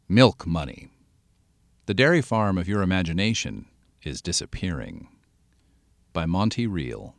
Milk money. The dairy farm of your imagination is disappearing. By Monty Reel.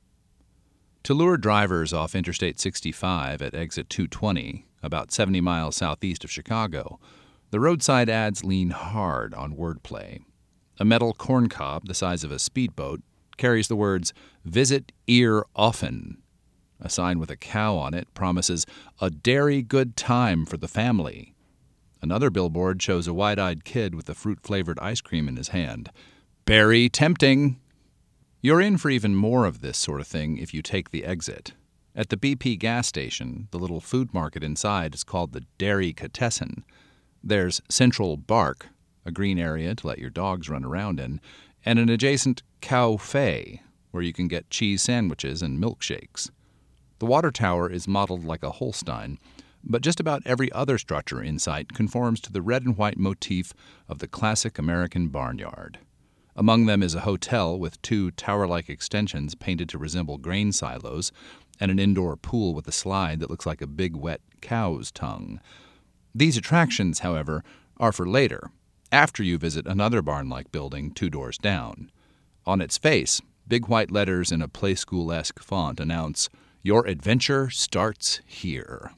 To lure drivers off Interstate 65 at exit 220, about 70 miles southeast of Chicago, the roadside ads lean hard on wordplay. A metal corncob the size of a speedboat carries the words, "Visit Ear Often." A sign with a cow on it promises a dairy good time for the family. Another billboard shows a wide-eyed kid with a fruit-flavored ice cream in his hand. Berry tempting! You're in for even more of this sort of thing if you take the exit. At the BP gas station, the little food market inside is called the Dairy-Catessen. There's Central Bark, a green area to let your dogs run around in, and an adjacent Cow-Fay, where you can get cheese sandwiches and milkshakes. The water tower is modeled like a Holstein, but just about every other structure in sight conforms to the red and white motif of the classic American barnyard. Among them is a hotel with two tower-like extensions painted to resemble grain silos and an indoor pool with a slide that looks like a big wet cow's tongue. These attractions, however, are for later, after you visit another barn-like building 2 doors down. On its face, big white letters in a play school-esque font announce, "Your adventure starts here."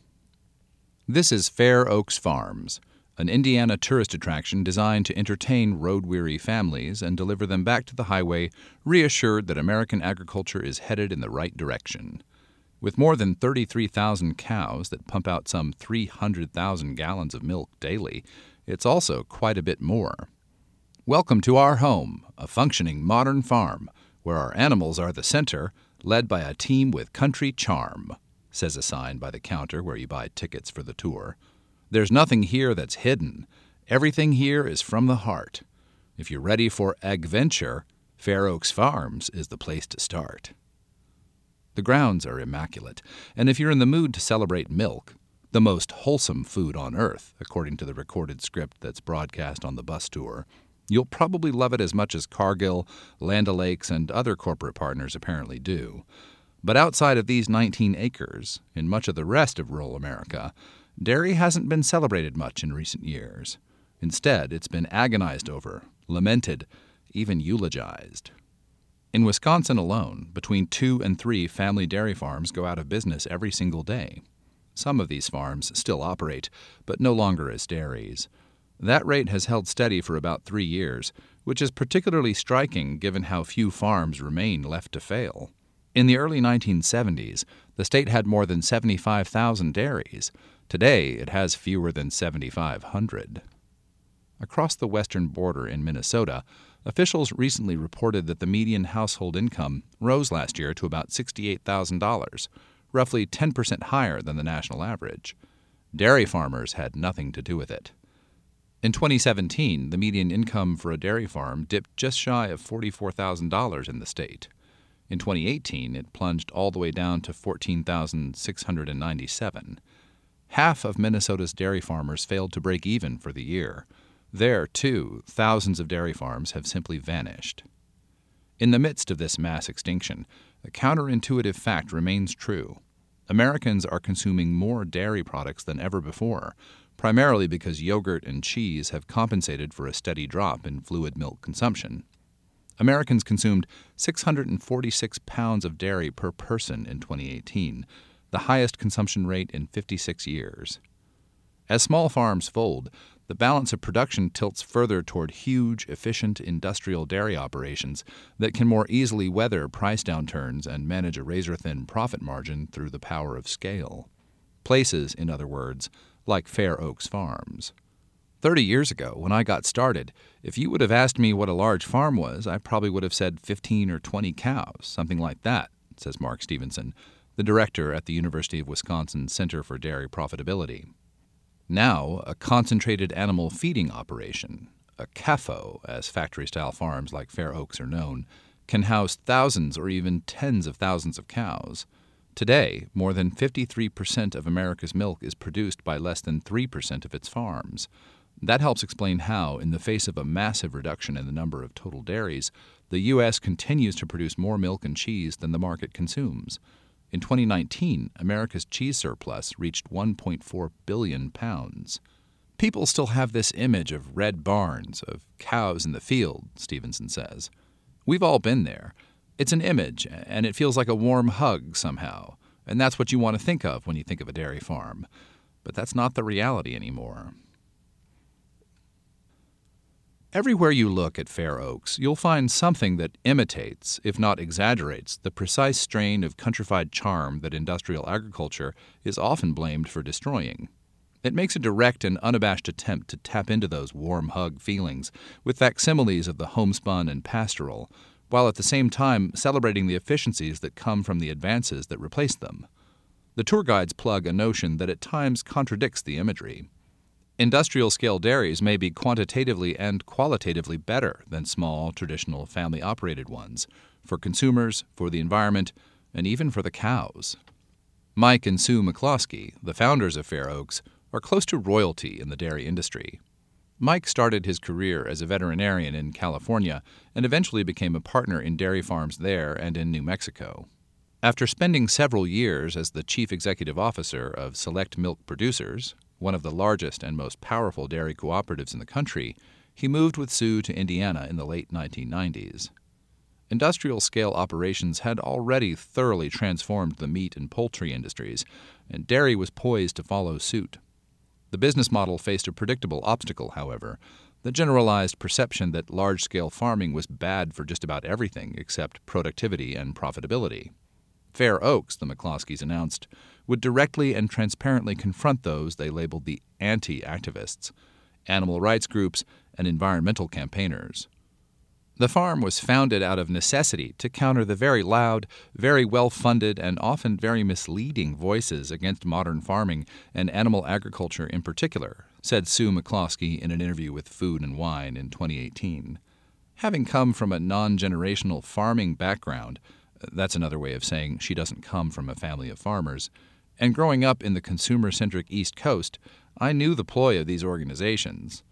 This is Fair Oaks Farms, an Indiana tourist attraction designed to entertain road-weary families and deliver them back to the highway reassured that American agriculture is headed in the right direction. With more than 33,000 cows that pump out some 300,000 gallons of milk daily, it's also quite a bit more. Welcome to our home, a functioning modern farm, where our animals are the center, led by a team with country charm, says a sign by the counter where you buy tickets for the tour. There's nothing here that's hidden. Everything here is from the heart. If you're ready for adventure, Fair Oaks Farms is the place to start. The grounds are immaculate, and if you're in the mood to celebrate milk, the most wholesome food on earth, according to the recorded script that's broadcast on the bus tour, you'll probably love it as much as Cargill, Land O'Lakes, and other corporate partners apparently do. But outside of these 19 acres, in much of the rest of rural America, dairy hasn't been celebrated much in recent years. Instead, it's been agonized over, lamented, even eulogized. In Wisconsin alone, between 2 and 3 family dairy farms go out of business every single day. Some of these farms still operate, but no longer as dairies. That rate has held steady for about 3 years, which is particularly striking given how few farms remain left to fail. In the early 1970s, the state had more than 75,000 dairies. Today, it has fewer than 7,500. Across the western border in Minnesota, officials recently reported that the median household income rose last year to about $68,000, roughly 10% higher than the national average. Dairy farmers had nothing to do with it. In 2017, the median income for a dairy farm dipped just shy of $44,000 in the state. In 2018, it plunged all the way down to $14,697. Half of Minnesota's dairy farmers failed to break even for the year. There, too, thousands of dairy farms have simply vanished. In the midst of this mass extinction, a counterintuitive fact remains true. Americans are consuming more dairy products than ever before, primarily because yogurt and cheese have compensated for a steady drop in fluid milk consumption. Americans consumed 646 pounds of dairy per person in 2018, the highest consumption rate in 56 years. As small farms fold, the balance of production tilts further toward huge, efficient industrial dairy operations that can more easily weather price downturns and manage a razor-thin profit margin through the power of scale. Places, in other words, like Fair Oaks Farms. 30 years ago, when I got started, if you would have asked me what a large farm was, I probably would have said 15 or 20 cows, something like that, says Mark Stevenson, the director at the University of Wisconsin Center for Dairy Profitability. Now, a concentrated animal feeding operation, a CAFO, as factory-style farms like Fair Oaks are known, can house thousands or even tens of thousands of cows. Today, more than 53% of America's milk is produced by less than 3% of its farms. That helps explain how, in the face of a massive reduction in the number of total dairies, the U.S. continues to produce more milk and cheese than the market consumes. In 2019, America's cheese surplus reached 1.4 billion pounds. People still have this image of red barns, of cows in the field, Stevenson says. We've all been there. It's an image, and it feels like a warm hug somehow, and that's what you want to think of when you think of a dairy farm. But that's not the reality anymore. Everywhere you look at Fair Oaks, you'll find something that imitates, if not exaggerates, the precise strain of countrified charm that industrial agriculture is often blamed for destroying. It makes a direct and unabashed attempt to tap into those warm hug feelings with facsimiles of the homespun and pastoral, while at the same time celebrating the efficiencies that come from the advances that replace them. The tour guides plug a notion that at times contradicts the imagery. Industrial-scale dairies may be quantitatively and qualitatively better than small, traditional, family-operated ones, for consumers, for the environment, and even for the cows. Mike and Sue McCloskey, the founders of Fair Oaks, are close to royalty in the dairy industry. Mike started his career as a veterinarian in California and eventually became a partner in dairy farms there and in New Mexico. After spending several years as the chief executive officer of Select Milk Producers, one of the largest and most powerful dairy cooperatives in the country, he moved with Sue to Indiana in the late 1990s. Industrial-scale operations had already thoroughly transformed the meat and poultry industries, and dairy was poised to follow suit. The business model faced a predictable obstacle, however, the generalized perception that large-scale farming was bad for just about everything except productivity and profitability. Fair Oaks, the McCloskeys announced, would directly and transparently confront those they labeled the anti-activists, animal rights groups, and environmental campaigners. The farm was founded out of necessity to counter the very loud, very well-funded, and often very misleading voices against modern farming and animal agriculture in particular, said Sue McCloskey in an interview with Food and Wine in 2018. Having come from a non-generational farming background, that's another way of saying she doesn't come from a family of farmers, and growing up in the consumer-centric East Coast, I knew the ploy of these organizations.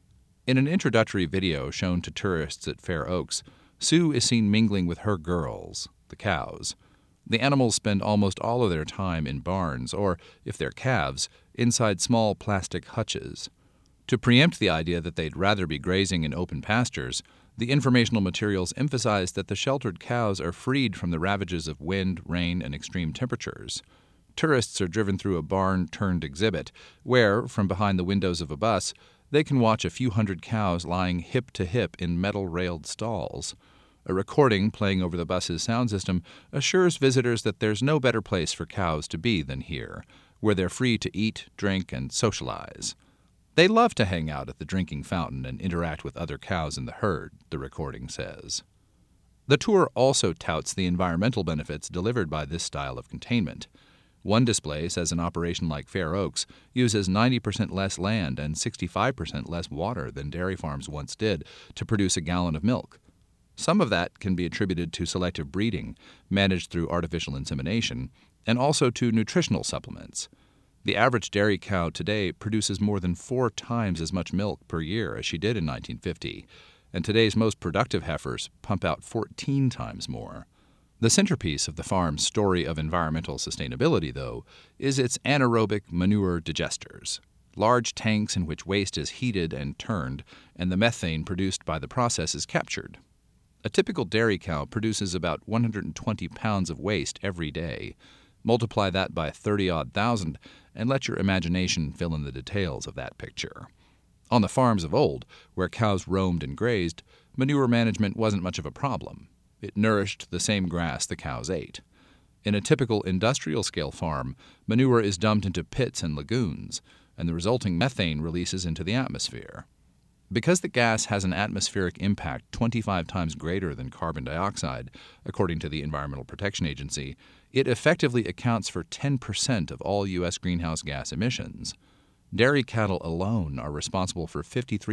In an introductory video shown to tourists at Fair Oaks, Sue is seen mingling with her girls, the cows. The animals spend almost all of their time in barns, or, if they're calves, inside small plastic hutches. To preempt the idea that they'd rather be grazing in open pastures, the informational materials emphasize that the sheltered cows are freed from the ravages of wind, rain, and extreme temperatures. Tourists are driven through a barn-turned exhibit, where, from behind the windows of a bus, they can watch a few hundred cows lying hip to hip in metal-railed stalls. A recording playing over the bus's sound system assures visitors that there's no better place for cows to be than here, where they're free to eat, drink, and socialize. They love to hang out at the drinking fountain and interact with other cows in the herd, the recording says. The tour also touts the environmental benefits delivered by this style of containment. One display says an operation like Fair Oaks uses 90% less land and 65% less water than dairy farms once did to produce a gallon of milk. Some of that can be attributed to selective breeding, managed through artificial insemination, and also to nutritional supplements. The average dairy cow today produces more than 4 times as much milk per year as she did in 1950, and today's most productive heifers pump out 14 times more. The centerpiece of the farm's story of environmental sustainability, though, is its anaerobic manure digesters, large tanks in which waste is heated and turned, and the methane produced by the process is captured. A typical dairy cow produces about 120 pounds of waste every day. Multiply that by 30-odd thousand, and let your imagination fill in the details of that picture. On the farms of old, where cows roamed and grazed, manure management wasn't much of a problem. It nourished the same grass the cows ate. In a typical industrial-scale farm, manure is dumped into pits and lagoons, and the resulting methane releases into the atmosphere. Because the gas has an atmospheric impact 25 times greater than carbon dioxide, according to the Environmental Protection Agency, it effectively accounts for 10% of all U.S. greenhouse gas emissions. Dairy cattle alone are responsible for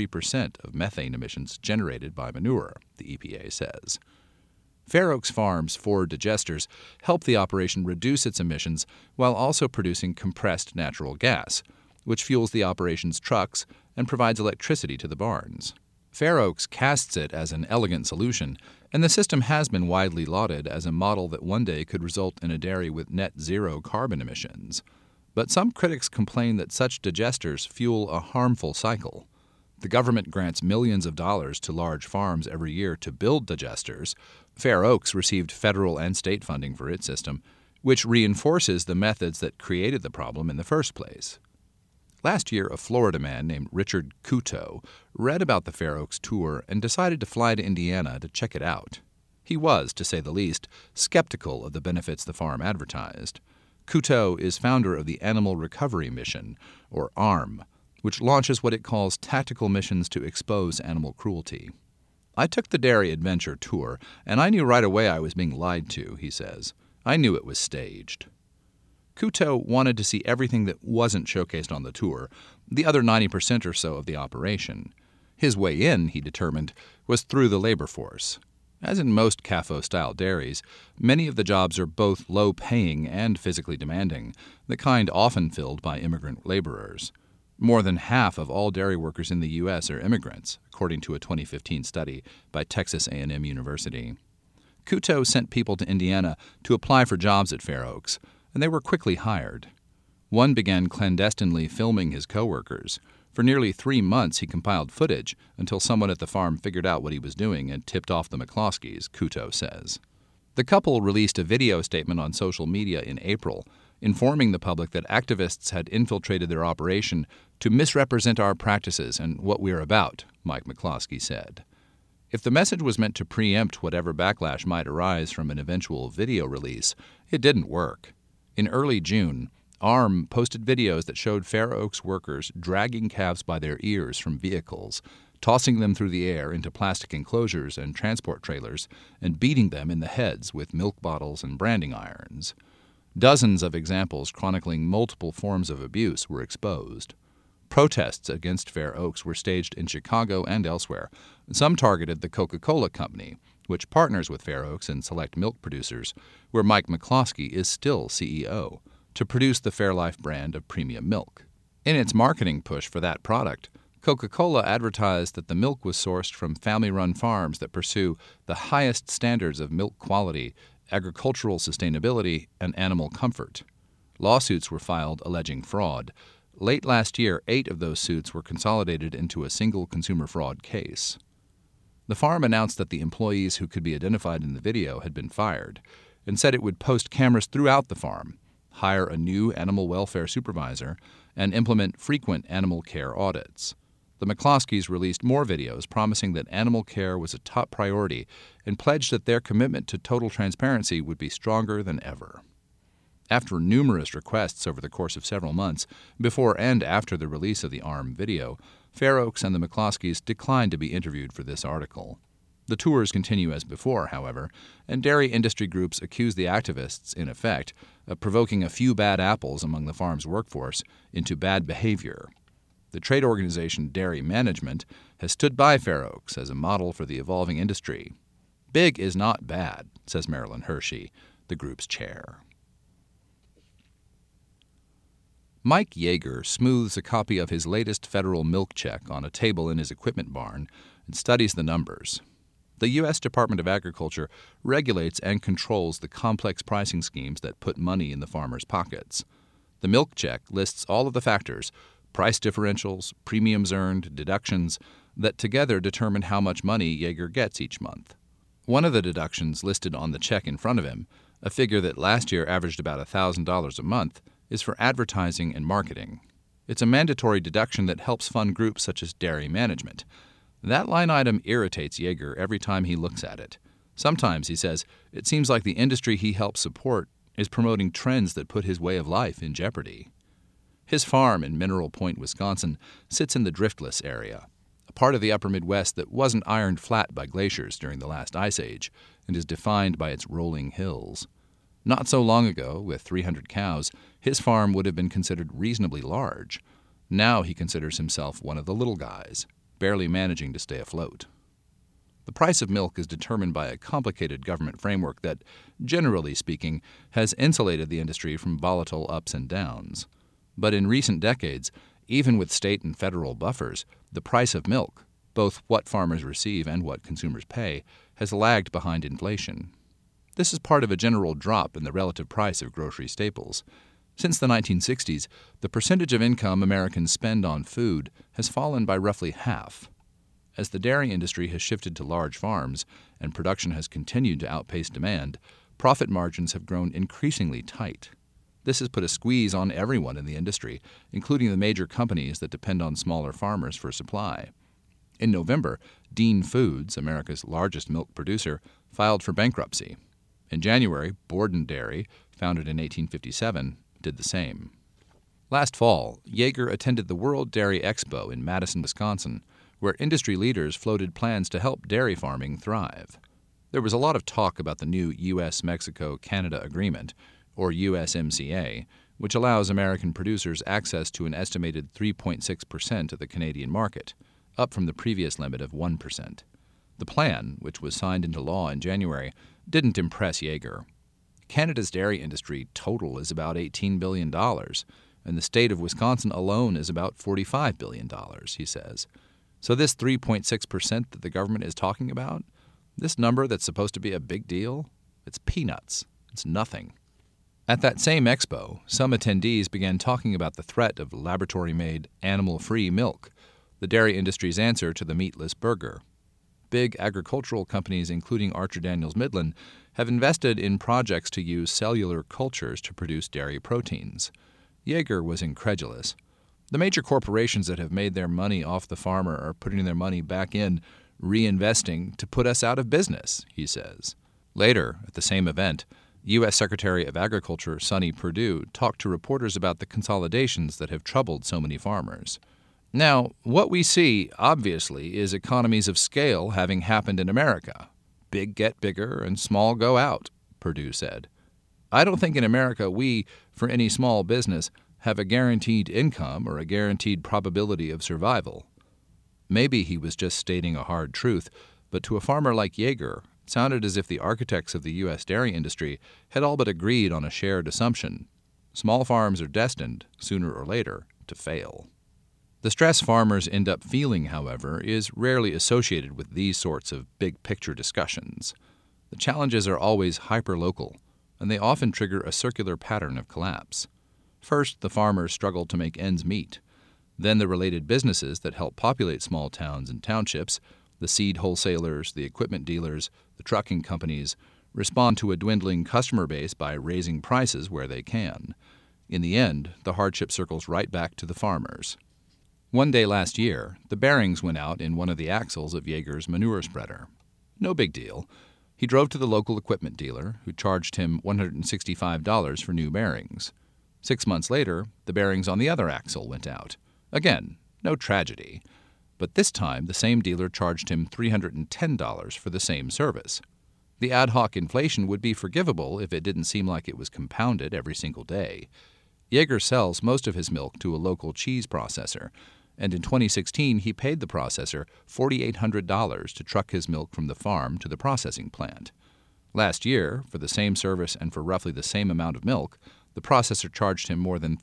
53% of methane emissions generated by manure, the EPA says. Fair Oaks Farm's 4 digesters help the operation reduce its emissions while also producing compressed natural gas, which fuels the operation's trucks and provides electricity to the barns. Fair Oaks casts it as an elegant solution, and the system has been widely lauded as a model that one day could result in a dairy with net zero carbon emissions. But some critics complain that such digesters fuel a harmful cycle. The government grants millions of dollars to large farms every year to build digesters. Fair Oaks received federal and state funding for its system, which reinforces the methods that created the problem in the first place. Last year, a Florida man named Richard Couto read about the Fair Oaks tour and decided to fly to Indiana to check it out. He was, to say the least, skeptical of the benefits the farm advertised. Couto is founder of the Animal Recovery Mission, or ARM, which launches what it calls tactical missions to expose animal cruelty. I took the Dairy Adventure tour, and I knew right away I was being lied to, he says. I knew it was staged. Couto wanted to see everything that wasn't showcased on the tour, the other 90% or so of the operation. His way in, he determined, was through the labor force. As in most CAFO-style dairies, many of the jobs are both low-paying and physically demanding, the kind often filled by immigrant laborers. More than half of all dairy workers in the U.S. are immigrants, according to a 2015 study by Texas A&M University. Couto sent people to Indiana to apply for jobs at Fair Oaks, and they were quickly hired. One began clandestinely filming his coworkers. For nearly 3 months he compiled footage until someone at the farm figured out what he was doing and tipped off the McCloskeys, Couto says. The couple released a video statement on social media in April, informing the public that activists had infiltrated their operation to misrepresent our practices and what we're about, Mike McCloskey said. If the message was meant to preempt whatever backlash might arise from an eventual video release, it didn't work. In early June, ARM posted videos that showed Fair Oaks workers dragging calves by their ears from vehicles, tossing them through the air into plastic enclosures and transport trailers, and beating them in the heads with milk bottles and branding irons. Dozens of examples chronicling multiple forms of abuse were exposed. Protests against Fair Oaks were staged in Chicago and elsewhere. Some targeted the Coca-Cola Company, which partners with Fair Oaks and select milk producers, where Mike McCloskey is still CEO, to produce the Fairlife brand of premium milk. In its marketing push for that product, Coca-Cola advertised that the milk was sourced from family-run farms that pursue the highest standards of milk quality, agricultural sustainability, and animal comfort. Lawsuits were filed alleging fraud. Late last year, 8 of those suits were consolidated into a single consumer fraud case. The farm announced that the employees who could be identified in the video had been fired, and said it would post cameras throughout the farm, hire a new animal welfare supervisor, and implement frequent animal care audits. The McCloskeys released more videos promising that animal care was a top priority and pledged that their commitment to total transparency would be stronger than ever. After numerous requests over the course of several months, before and after the release of the ARM video, Fair Oaks and the McCloskeys declined to be interviewed for this article. The tours continue as before, however, and dairy industry groups accuse the activists, in effect, of provoking a few bad apples among the farm's workforce into bad behavior. The trade organization Dairy Management has stood by Fair Oaks as a model for the evolving industry. Big is not bad, says Marilyn Hershey, the group's chair. Mike Yeager smooths a copy of his latest federal milk check on a table in his equipment barn and studies the numbers. The U.S. Department of Agriculture regulates and controls the complex pricing schemes that put money in the farmers' pockets. The milk check lists all of the factors, price differentials, premiums earned, deductions, that together determine how much money Yeager gets each month. One of the deductions listed on the check in front of him, a figure that last year averaged about $1,000 a month, is for advertising and marketing. It's a mandatory deduction that helps fund groups such as Dairy Management. That line item irritates Yeager every time he looks at it. Sometimes, he says, it seems like the industry he helps support is promoting trends that put his way of life in jeopardy. His farm in Mineral Point, Wisconsin, sits in the Driftless area, a part of the upper Midwest that wasn't ironed flat by glaciers during the last ice age and is defined by its rolling hills. Not so long ago, with 300 cows, his farm would have been considered reasonably large. Now he considers himself one of the little guys, barely managing to stay afloat. The price of milk is determined by a complicated government framework that, generally speaking, has insulated the industry from volatile ups and downs. But in recent decades, even with state and federal buffers, the price of milk, both what farmers receive and what consumers pay, has lagged behind inflation. This is part of a general drop in the relative price of grocery staples. Since the 1960s, the percentage of income Americans spend on food has fallen by roughly half. As the dairy industry has shifted to large farms and production has continued to outpace demand, profit margins have grown increasingly tight. This has put a squeeze on everyone in the industry, including the major companies that depend on smaller farmers for supply. In November, Dean Foods, America's largest milk producer, filed for bankruptcy. In January, Borden Dairy, founded in 1857, did the same. Last fall, Yeager attended the World Dairy Expo in Madison, Wisconsin, where industry leaders floated plans to help dairy farming thrive. There was a lot of talk about the new U.S.-Mexico-Canada Agreement, or USMCA, which allows American producers access to an estimated 3.6% of the Canadian market, up from the previous limit of 1%. The plan, which was signed into law in January, didn't impress Yeager. Canada's dairy industry total is about $18 billion, and the state of Wisconsin alone is about $45 billion, he says. So this 3.6% that the government is talking about, this number that's supposed to be a big deal, it's peanuts. It's nothing. At that same expo, some attendees began talking about the threat of laboratory-made, animal-free milk, the dairy industry's answer to the meatless burger. Big agricultural companies, including Archer Daniels Midland, have invested in projects to use cellular cultures to produce dairy proteins. Yeager was incredulous. The major corporations that have made their money off the farmer are putting their money back in, reinvesting to put us out of business, he says. Later, at the same event, U.S. Secretary of Agriculture Sonny Perdue talked to reporters about the consolidations that have troubled so many farmers. Now, what we see, obviously, is economies of scale having happened in America. Big get bigger and small go out, Perdue said. I don't think in America we, for any small business, have a guaranteed income or a guaranteed probability of survival. Maybe he was just stating a hard truth, but to a farmer like Yeager, it sounded as if the architects of the U.S. dairy industry had all but agreed on a shared assumption. Small farms are destined, sooner or later, to fail. The stress farmers end up feeling, however, is rarely associated with these sorts of big-picture discussions. The challenges are always hyper-local, and they often trigger a circular pattern of collapse. First, the farmers struggle to make ends meet. Then the related businesses that help populate small towns and townships, the seed wholesalers, the equipment dealers, the trucking companies, respond to a dwindling customer base by raising prices where they can. In the end, the hardship circles right back to the farmers. One day last year, the bearings went out in one of the axles of Yeager's manure spreader. No big deal. He drove to the local equipment dealer, who charged him $165 for new bearings. 6 months later, the bearings on the other axle went out. Again, no tragedy. But this time, the same dealer charged him $310 for the same service. The ad hoc inflation would be forgivable if it didn't seem like it was compounded every single day. Yeager sells most of his milk to a local cheese processor, and in 2016 he paid the processor $4,800 to truck his milk from the farm to the processing plant. Last year, for the same service and for roughly the same amount of milk, the processor charged him more than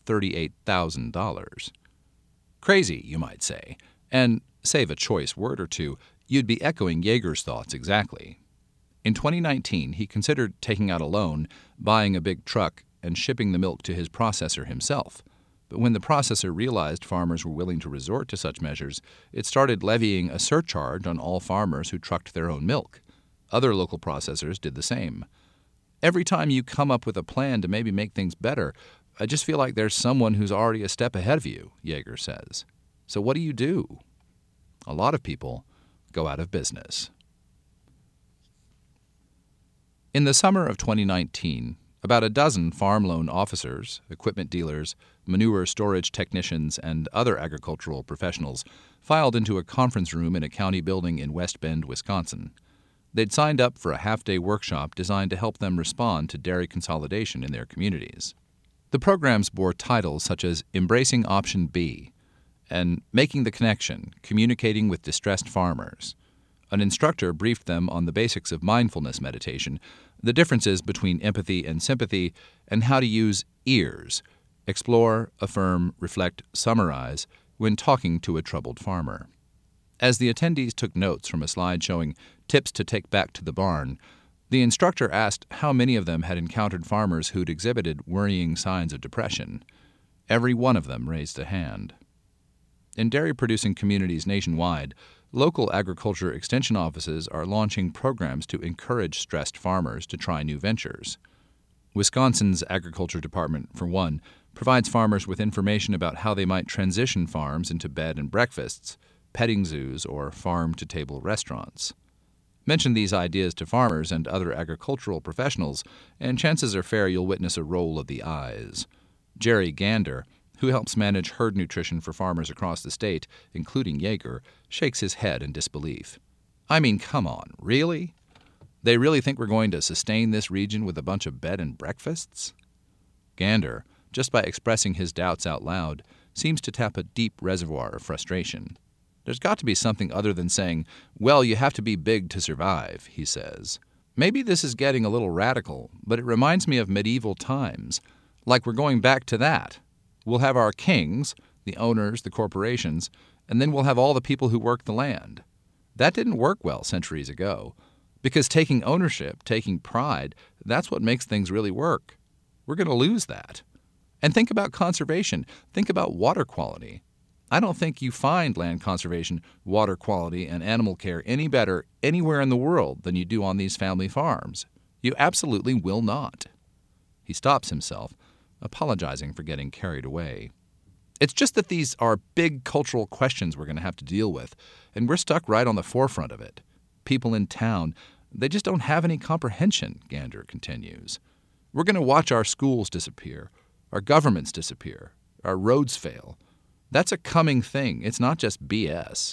$38,000. Crazy, you might say, and, save a choice word or two, you'd be echoing Yeager's thoughts exactly. In 2019, he considered taking out a loan, buying a big truck, and shipping the milk to his processor himself. But when the processor realized farmers were willing to resort to such measures, it started levying a surcharge on all farmers who trucked their own milk. Other local processors did the same. Every time you come up with a plan to maybe make things better, I just feel like there's someone who's already a step ahead of you, Yeager says. So what do? A lot of people go out of business. In the summer of 2019, about a dozen farm loan officers, equipment dealers, manure storage technicians, and other agricultural professionals filed into a conference room in a county building in West Bend, Wisconsin. They'd signed up for a half-day workshop designed to help them respond to dairy consolidation in their communities. The programs bore titles such as Embracing Option B and Making the Connection, Communicating with Distressed Farmers. An instructor briefed them on the basics of mindfulness meditation, the differences between empathy and sympathy, and how to use ears, explore, affirm, reflect, summarize, when talking to a troubled farmer. As the attendees took notes from a slide showing tips to take back to the barn, The instructor asked how many of them had encountered farmers who'd exhibited worrying signs of depression. Every one of them raised a hand. In dairy-producing communities nationwide, local agriculture extension offices are launching programs to encourage stressed farmers to try new ventures. Wisconsin's Agriculture Department, for one, provides farmers with information about how they might transition farms into bed and breakfasts, petting zoos, or farm-to-table restaurants. Mention these ideas to farmers and other agricultural professionals, and chances are fair you'll witness a roll of the eyes. Jerry Gander, who helps manage herd nutrition for farmers across the state, including Yeager, shakes his head in disbelief. I mean, come on, really? They really think we're going to sustain this region with a bunch of bed and breakfasts? Gander, just by expressing his doubts out loud, seems to tap a deep reservoir of frustration. There's got to be something other than saying, well, you have to be big to survive, he says. Maybe this is getting a little radical, but it reminds me of medieval times. Like we're going back to that. We'll have our kings, the owners, the corporations, and then we'll have all the people who work the land. That didn't work well centuries ago, because taking ownership, taking pride, that's what makes things really work. We're going to lose that. And think about conservation. Think about water quality. I don't think you find land conservation, water quality, and animal care any better anywhere in the world than you do on these family farms. You absolutely will not. He stops himself, apologizing for getting carried away. It's just that these are big cultural questions we're going to have to deal with, and we're stuck right on the forefront of it. People in town, they just don't have any comprehension, Gander continues. We're going to watch our schools disappear, our governments disappear, our roads fail. That's a coming thing. It's not just BS.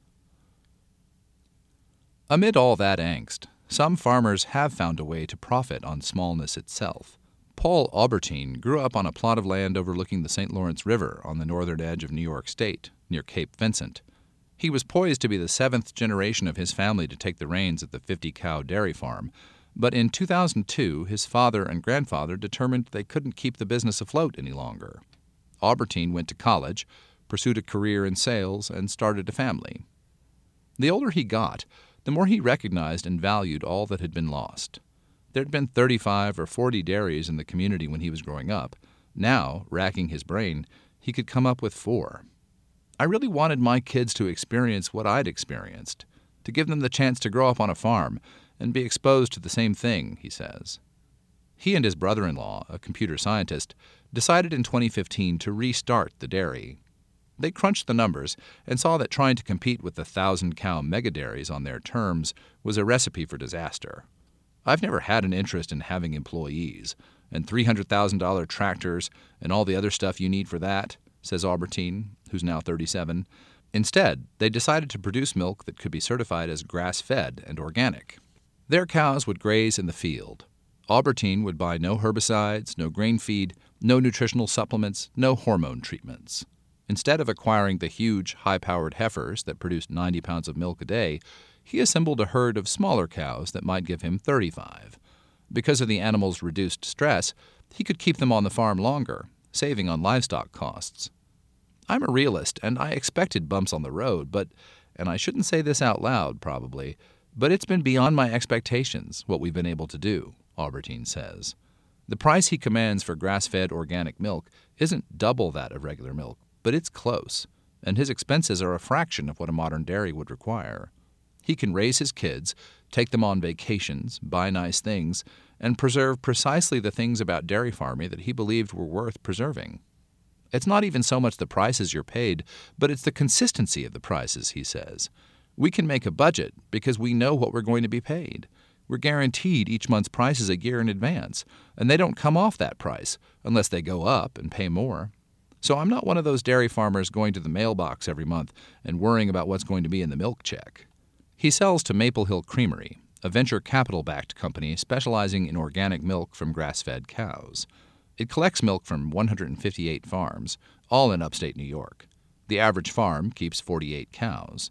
Amid all that angst, some farmers have found a way to profit on smallness itself. Paul Aubertine grew up on a plot of land overlooking the St. Lawrence River on the northern edge of New York State, near Cape Vincent. He was poised to be the seventh generation of his family to take the reins at the 50-cow dairy farm, but in 2002 his father and grandfather determined they couldn't keep the business afloat any longer. Aubertine went to college, pursued a career in sales, and started a family. The older he got, the more he recognized and valued all that had been lost. There had been 35 or 40 dairies in the community when he was growing up. Now, racking his brain, he could come up with 4. I really wanted my kids to experience what I'd experienced, to give them the chance to grow up on a farm and be exposed to the same thing, he says. He and his brother-in-law, a computer scientist, decided in 2015 to restart the dairy. They crunched the numbers and saw that trying to compete with the 1,000-cow mega-dairies on their terms was a recipe for disaster. I've never had an interest in having employees, and $300,000 tractors and all the other stuff you need for that, says Aubertine, who's now 37. Instead, they decided to produce milk that could be certified as grass-fed and organic. Their cows would graze in the field. Aubertine would buy no herbicides, no grain feed, no nutritional supplements, no hormone treatments. Instead of acquiring the huge, high-powered heifers that produced 90 pounds of milk a day, he assembled a herd of smaller cows that might give him 35. Because of the animals' reduced stress, he could keep them on the farm longer, saving on livestock costs. I'm a realist, and I expected bumps on the road, and I shouldn't say this out loud, probably, but it's been beyond my expectations what we've been able to do, Aubertine says. The price he commands for grass-fed organic milk isn't double that of regular milk, but it's close, and his expenses are a fraction of what a modern dairy would require. He can raise his kids, take them on vacations, buy nice things, and preserve precisely the things about dairy farming that he believed were worth preserving. It's not even so much the prices you're paid, but it's the consistency of the prices, he says. We can make a budget because we know what we're going to be paid. We're guaranteed each month's prices a year in advance, and they don't come off that price unless they go up and pay more. So I'm not one of those dairy farmers going to the mailbox every month and worrying about what's going to be in the milk check. He sells to Maple Hill Creamery, a venture capital-backed company specializing in organic milk from grass-fed cows. It collects milk from 158 farms, all in upstate New York. The average farm keeps 48 cows.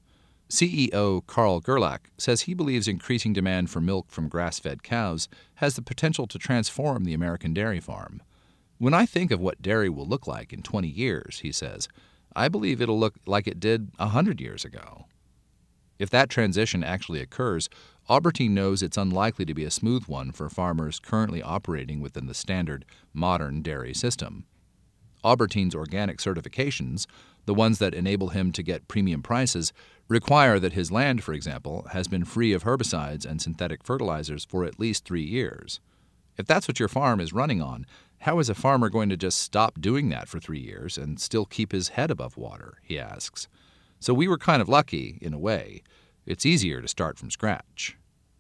CEO Carl Gerlach says he believes increasing demand for milk from grass-fed cows has the potential to transform the American dairy farm. When I think of what dairy will look like in 20 years, he says, I believe it'll look like it did 100 years ago. If that transition actually occurs, Aubertine knows it's unlikely to be a smooth one for farmers currently operating within the standard modern dairy system. Aubertine's organic certifications, the ones that enable him to get premium prices, require that his land, for example, has been free of herbicides and synthetic fertilizers for at least 3 years. If that's what your farm is running on, how is a farmer going to just stop doing that for 3 years and still keep his head above water, he asks. So we were kind of lucky, in a way. It's easier to start from scratch.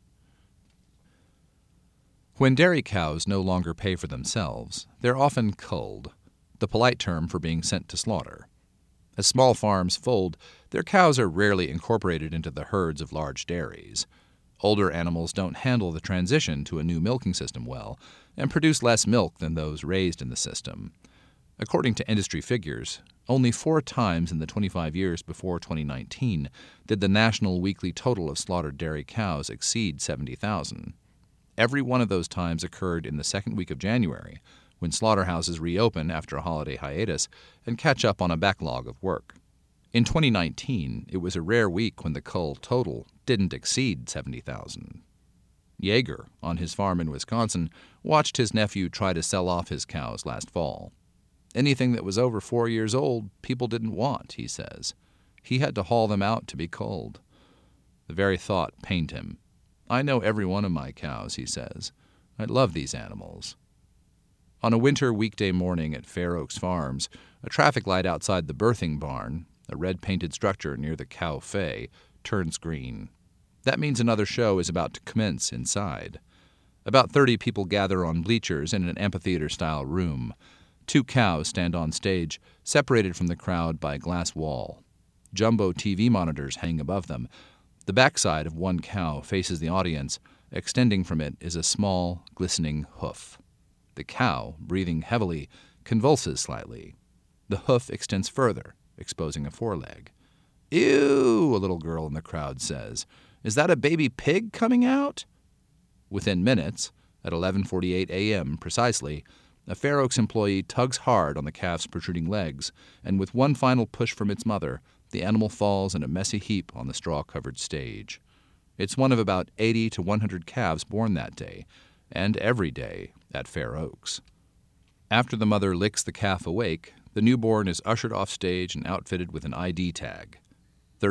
When dairy cows no longer pay for themselves, they're often culled, the polite term for being sent to slaughter. As small farms fold, their cows are rarely incorporated into the herds of large dairies. Older animals don't handle the transition to a new milking system well and produce less milk than those raised in the system. According to industry figures, only 4 times in the 25 years before 2019 did the national weekly total of slaughtered dairy cows exceed 70,000. Every one of those times occurred in the second week of January, when slaughterhouses reopen after a holiday hiatus and catch up on a backlog of work. In 2019, it was a rare week when the cull total didn't exceed 70,000. Yeager, on his farm in Wisconsin, watched his nephew try to sell off his cows last fall. Anything that was over 4 years old, people didn't want, he says. He had to haul them out to be culled. The very thought pained him. I know every one of my cows, he says. I love these animals. On a winter weekday morning at Fair Oaks Farms, a traffic light outside the birthing barn, a red-painted structure near the cow Fay, turns green. That means another show is about to commence inside. About 30 people gather on bleachers in an amphitheater-style room. 2 cows stand on stage, separated from the crowd by a glass wall. Jumbo TV monitors hang above them. The backside of one cow faces the audience. Extending from it is a small, glistening hoof. The cow, breathing heavily, convulses slightly. The hoof extends further, exposing a foreleg. "Ew," a little girl in the crowd says. "Is that a baby pig coming out?" Within minutes, at 11:48 a.m. precisely, a Fair Oaks employee tugs hard on the calf's protruding legs, and with one final push from its mother, the animal falls in a messy heap on the straw-covered stage. It's one of about 80 to 100 calves born that day, and every day at Fair Oaks. After the mother licks the calf awake, the newborn is ushered off stage and outfitted with an ID tag,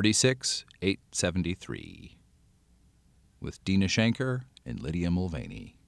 36873. With Dina Shanker and Lydia Mulvaney.